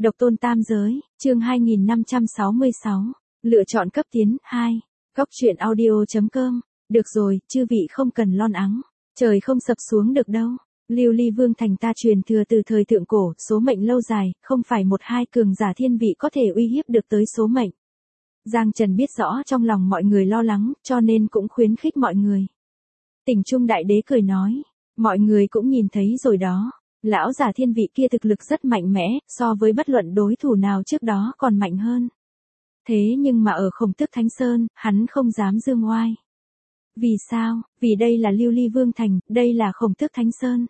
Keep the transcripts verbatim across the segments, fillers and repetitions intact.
Độc tôn tam giới, chương hai nghìn năm trăm sáu mươi sáu. Lựa chọn cấp tiến, hai. Góc truyện audio.com. Được rồi, chư vị không cần lo lắng. Trời không sập xuống được đâu. Lưu Ly Vương thành ta truyền thừa từ thời thượng cổ, số mệnh lâu dài, không phải một hai cường giả thiên vị có thể uy hiếp được tới số mệnh. Giang Trần biết rõ trong lòng mọi người lo lắng, cho nên cũng khuyến khích mọi người. Tỉnh Trung Đại Đế cười nói, mọi người cũng nhìn thấy rồi đó. Lão giả thiên vị kia thực lực rất mạnh mẽ, so với bất luận đối thủ nào trước đó còn mạnh hơn. Thế nhưng mà ở Khổng Tước Thánh Sơn, hắn không dám dương oai. Vì sao? Vì đây là Lưu Ly Vương thành, đây là Khổng Tước Thánh Sơn.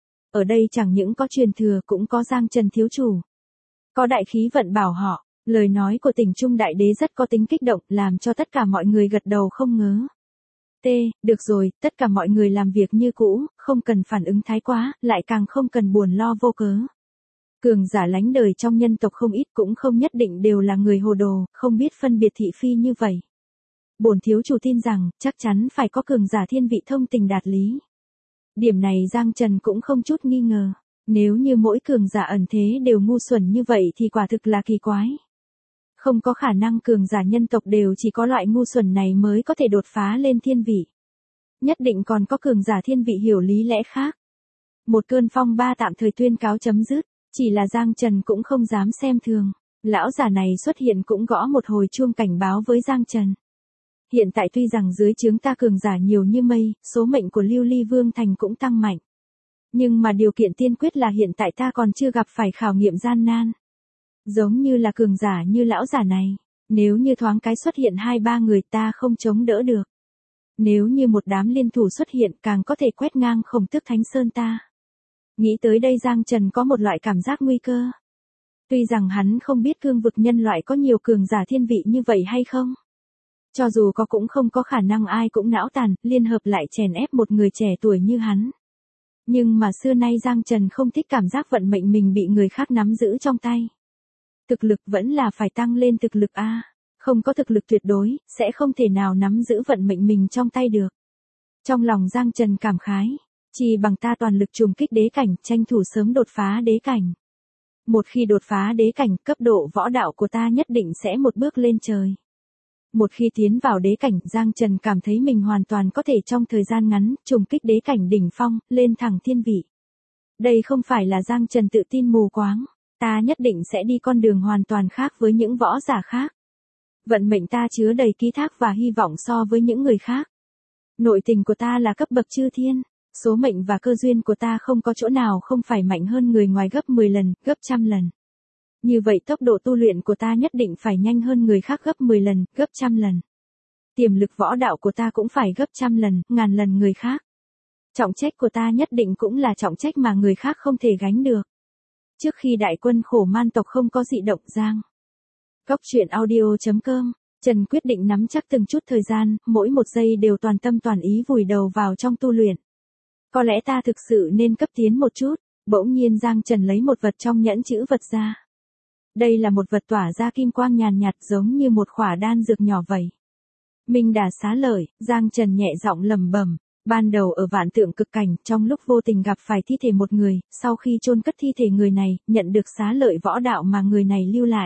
Ở đây chẳng những có truyền thừa cũng có Giang Trần thiếu chủ. Có đại khí vận bảo họ, lời nói của Tỉnh Trung Đại Đế rất có tính kích động, làm cho tất cả mọi người gật đầu không ngớ. T, được rồi, tất cả mọi người làm việc như cũ, không cần phản ứng thái quá, lại càng không cần buồn lo vô cớ. Cường giả lánh đời trong nhân tộc không ít cũng không nhất định đều là người hồ đồ, không biết phân biệt thị phi như vậy. Bổn thiếu chủ tin rằng, chắc chắn phải có cường giả thiên vị thông tình đạt lý. Điểm này Giang Trần cũng không chút nghi ngờ. Nếu như mỗi cường giả ẩn thế đều ngu xuẩn như vậy thì quả thực là kỳ quái. Không có khả năng cường giả nhân tộc đều chỉ có loại ngu xuẩn này mới có thể đột phá lên thiên vị. Nhất định còn có cường giả thiên vị hiểu lý lẽ khác. Một cơn phong ba tạm thời tuyên cáo chấm dứt, chỉ là Giang Trần cũng không dám xem thường. Lão giả này xuất hiện cũng gõ một hồi chuông cảnh báo với Giang Trần. Hiện tại tuy rằng dưới trướng ta cường giả nhiều như mây, số mệnh của Lưu Ly Vương thành cũng tăng mạnh. Nhưng mà điều kiện tiên quyết là hiện tại ta còn chưa gặp phải khảo nghiệm gian nan. Giống như là cường giả như lão giả này, nếu như thoáng cái xuất hiện hai ba người ta không chống đỡ được. Nếu như một đám liên thủ xuất hiện càng có thể quét ngang Khổng Tước Thánh Sơn ta. Nghĩ tới đây Giang Trần có một loại cảm giác nguy cơ. Tuy rằng hắn không biết cương vực nhân loại có nhiều cường giả thiên vị như vậy hay không. Cho dù có cũng không có khả năng ai cũng não tàn, liên hợp lại chèn ép một người trẻ tuổi như hắn. Nhưng mà xưa nay Giang Trần không thích cảm giác vận mệnh mình bị người khác nắm giữ trong tay. Thực lực vẫn là phải tăng lên thực lực A, không có thực lực tuyệt đối, sẽ không thể nào nắm giữ vận mệnh mình trong tay được. Trong lòng Giang Trần cảm khái, chỉ bằng ta toàn lực trùng kích đế cảnh, tranh thủ sớm đột phá đế cảnh. Một khi đột phá đế cảnh, cấp độ võ đạo của ta nhất định sẽ một bước lên trời. Một khi tiến vào đế cảnh, Giang Trần cảm thấy mình hoàn toàn có thể trong thời gian ngắn, trùng kích đế cảnh đỉnh phong, lên thẳng thiên vị. Đây không phải là Giang Trần tự tin mù quáng, ta nhất định sẽ đi con đường hoàn toàn khác với những võ giả khác. Vận mệnh ta chứa đầy ký thác và hy vọng so với những người khác. Nội tình của ta là cấp bậc chư thiên, số mệnh và cơ duyên của ta không có chỗ nào không phải mạnh hơn người ngoài gấp mười lần, gấp trăm lần. Như vậy tốc độ tu luyện của ta nhất định phải nhanh hơn người khác gấp mười lần, gấp trăm lần. Tiềm lực võ đạo của ta cũng phải gấp trăm lần, ngàn lần người khác. Trọng trách của ta nhất định cũng là trọng trách mà người khác không thể gánh được. Trước khi đại quân khổ man tộc không có dị động Giang. Góc truyện audio.com, Trần quyết định nắm chắc từng chút thời gian, mỗi một giây đều toàn tâm toàn ý vùi đầu vào trong tu luyện. Có lẽ ta thực sự nên cấp tiến một chút, bỗng nhiên Giang Trần lấy một vật trong nhẫn chữ vật ra. Đây là một vật tỏa ra kim quang nhàn nhạt giống như một khỏa đan dược nhỏ vậy. Minh Đà Xá Lợi, Giang Trần nhẹ giọng lẩm bẩm, ban đầu ở vạn tượng cực cảnh, trong lúc vô tình gặp phải thi thể một người, sau khi chôn cất thi thể người này, nhận được xá lợi võ đạo mà người này lưu lại.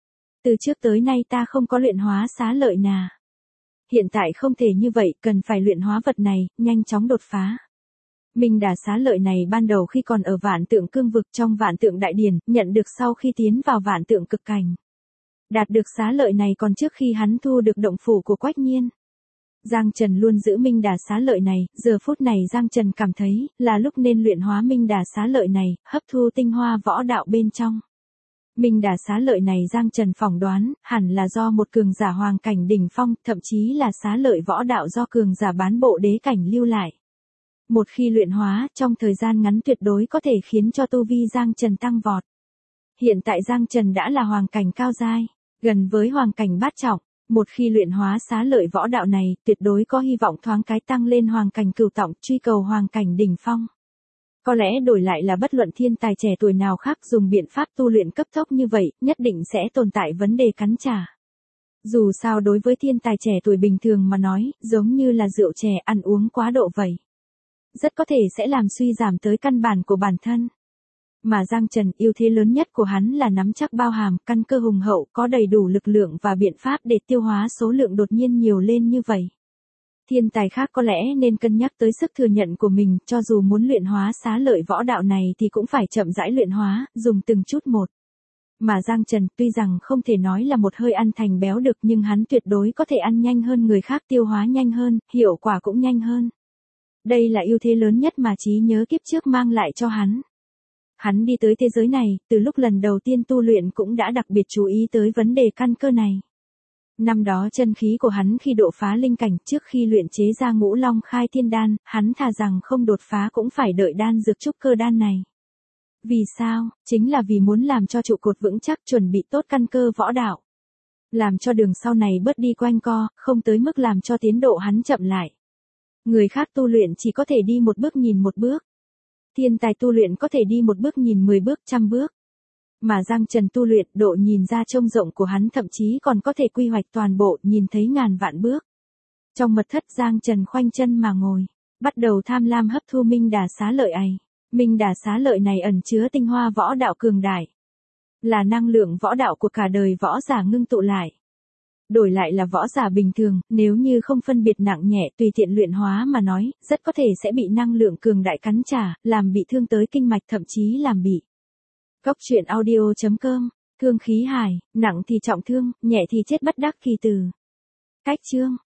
Từ trước tới nay ta không có luyện hóa xá lợi nào. Hiện tại không thể như vậy, cần phải luyện hóa vật này, nhanh chóng đột phá. Minh Đà Xá Lợi này ban đầu khi còn ở vạn tượng cương vực trong vạn tượng đại điển, nhận được sau khi tiến vào vạn tượng cực cảnh. Đạt được xá lợi này còn trước khi hắn thu được động phủ của Quách Nhiên. Giang Trần luôn giữ Minh Đà Xá Lợi này, giờ phút này Giang Trần cảm thấy, là lúc nên luyện hóa Minh Đà Xá Lợi này, hấp thu tinh hoa võ đạo bên trong. Minh Đà Xá Lợi này Giang Trần phỏng đoán, hẳn là do một cường giả hoàng cảnh đỉnh phong, thậm chí là xá lợi võ đạo do cường giả bán bộ đế cảnh lưu lại. Một khi luyện hóa, trong thời gian ngắn tuyệt đối có thể khiến cho tu vi Giang Trần tăng vọt. Hiện tại Giang Trần đã là hoàng cảnh cao giai, gần với hoàng cảnh bát trọng. Một khi luyện hóa xá lợi võ đạo này, tuyệt đối có hy vọng thoáng cái tăng lên hoàng cảnh cửu trọng, truy cầu hoàng cảnh đỉnh phong. Có lẽ đổi lại là bất luận thiên tài trẻ tuổi nào khác dùng biện pháp tu luyện cấp tốc như vậy, nhất định sẽ tồn tại vấn đề cắn trả. Dù sao đối với thiên tài trẻ tuổi bình thường mà nói, giống như là rượu chè ăn uống quá độ vậy. Rất có thể sẽ làm suy giảm tới căn bản của bản thân. Mà Giang Trần ưu thế lớn nhất của hắn là nắm chắc bao hàm, căn cơ hùng hậu, có đầy đủ lực lượng và biện pháp để tiêu hóa số lượng đột nhiên nhiều lên như vậy. Thiên tài khác có lẽ nên cân nhắc tới sức thừa nhận của mình, cho dù muốn luyện hóa xá lợi võ đạo này thì cũng phải chậm rãi luyện hóa, dùng từng chút một. Mà Giang Trần tuy rằng không thể nói là một hơi ăn thành béo được nhưng hắn tuyệt đối có thể ăn nhanh hơn người khác, tiêu hóa nhanh hơn, hiệu quả cũng nhanh hơn. Đây là ưu thế lớn nhất mà trí nhớ kiếp trước mang lại cho hắn. Hắn đi tới thế giới này, từ lúc lần đầu tiên tu luyện cũng đã đặc biệt chú ý tới vấn đề căn cơ này. Năm đó chân khí của hắn khi độ phá linh cảnh, trước khi luyện chế ra Ngũ Long Khai Thiên Đan, hắn thà rằng không đột phá cũng phải đợi đan dược trúc cơ đan này. Vì sao? Chính là vì muốn làm cho trụ cột vững chắc, chuẩn bị tốt căn cơ võ đạo. Làm cho đường sau này bớt đi quanh co, không tới mức làm cho tiến độ hắn chậm lại. Người khác tu luyện chỉ có thể đi một bước nhìn một bước. Thiên tài tu luyện có thể đi một bước nhìn mười bước, trăm bước. Mà Giang Trần tu luyện, độ nhìn ra trông rộng của hắn thậm chí còn có thể quy hoạch toàn bộ, nhìn thấy ngàn vạn bước. Trong mật thất Giang Trần khoanh chân mà ngồi, bắt đầu tham lam hấp thu minh đà xá lợi ấy. Minh đà xá lợi này ẩn chứa tinh hoa võ đạo cường đại. Là năng lượng võ đạo của cả đời võ giả ngưng tụ lại. Đổi lại là võ giả bình thường, nếu như không phân biệt nặng nhẹ tùy tiện luyện hóa mà nói, rất có thể sẽ bị năng lượng cường đại cắn trả, làm bị thương tới kinh mạch thậm chí làm bị. Góc truyện audio chấm com, thương khí hải, nặng thì trọng thương, nhẹ thì chết bất đắc kỳ tử. Cách chương